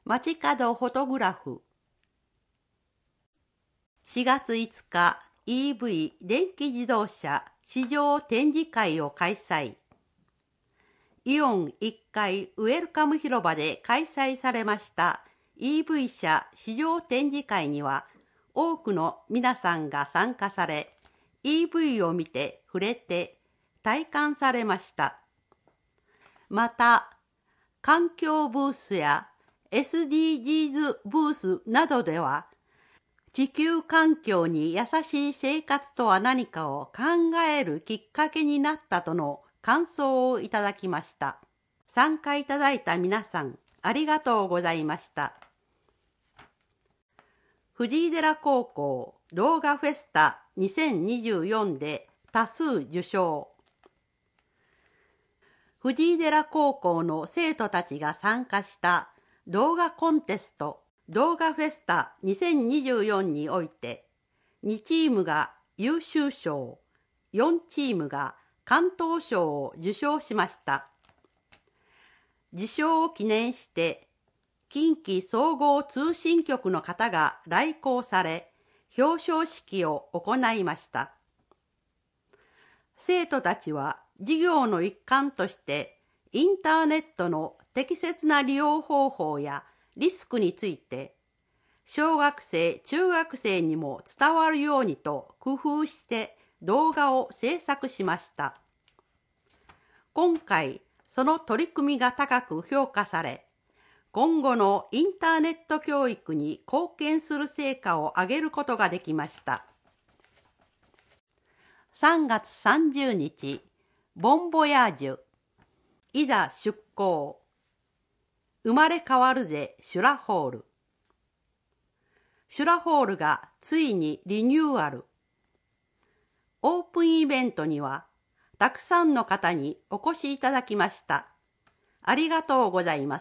街角フォトグラフ。4月5日、EV 電気自動車市場展示会を開催。イオン1階ウェルカム広場で開催されました EV 車市場展示会には、多くの皆さんが参加され、EV を見て触れて体感されました。また、環境ブースや SDGs ブースなどでは、地球環境に優しい生活とは何かを考えるきっかけになったとの感想をいただきました。参加いただいた皆さん、ありがとうございました。藤井寺高校動画フェスタ2024で多数受賞。藤井寺高校の生徒たちが参加した動画コンテスト動画フェスタ2024において、2チームが優秀賞、4チームが関東賞を受賞しました。受賞を記念して、近畿総合通信局の方が来校され、表彰式を行いました。生徒たちは授業の一環として、インターネットの適切な利用方法やリスクについて、小学生、中学生にも伝わるようにと工夫して動画を制作しました。今回、その取り組みが高く評価され、今後のインターネット教育に貢献する成果を上げることができました。3月30日、ボンボヤージュ、いざ出港。生まれ変わるぜシュラホール。シュラホールがついにリニューアル。オープンイベントにはたくさんの方にお越しいただきました。ありがとうございます。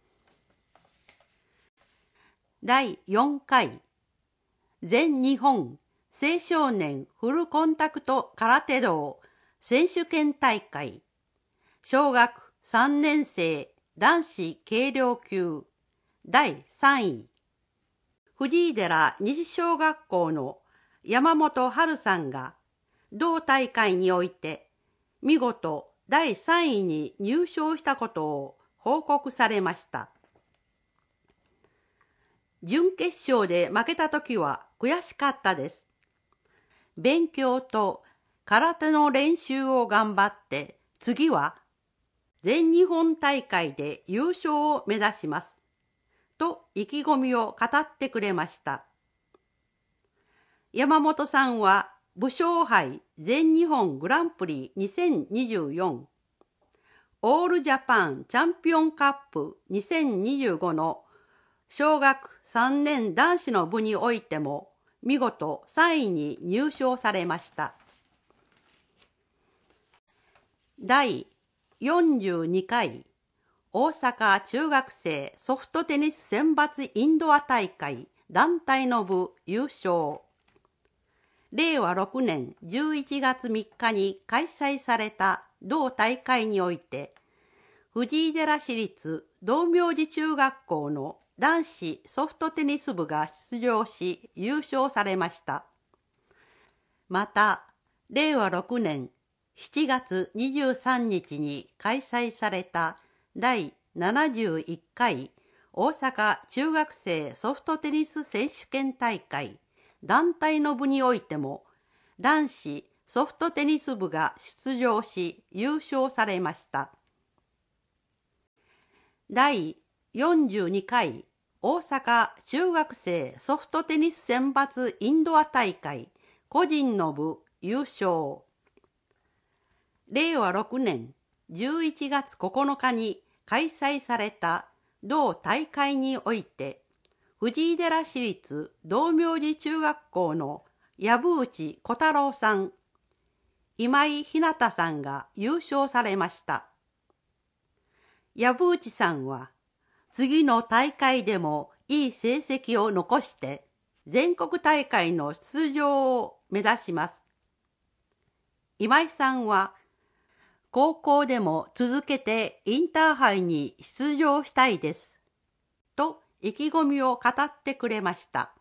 第4回全日本青少年フルコンタクト空手道選手権大会小学3年生男子軽量級第3位藤井寺西小学校の山本春さんが同大会において見事第3位に入賞したことを報告されました。準決勝で負けたときは悔しかったです。勉強と空手の練習を頑張って次は全日本大会で優勝を目指します。と意気込みを語ってくれました。山本さんは武将杯全日本グランプリ2024、オールジャパンチャンピオンカップ2025の小学3年男子の部においても見事3位に入賞されました。第42回大阪中学生ソフトテニス選抜インドア大会団体の部優勝。令和6年11月3日に開催された同大会において、藤井寺市立道明寺中学校の男子ソフトテニス部が出場し優勝されました。また、令和6年7月23日に開催された第71回大阪中学生ソフトテニス選手権大会団体の部においても男子ソフトテニス部が出場し優勝されました。第42回大阪中学生ソフトテニス選抜インドア大会個人の部優勝。令和6年11月9日に開催された同大会において、藤井寺市立道明寺中学校の藪内小太郎さん、今井ひなたさんが優勝されました。藪内さんは、次の大会でもいい成績を残して全国大会の出場を目指します。今井さんは高校でも続けてインターハイに出場したいですと意気込みを語ってくれました。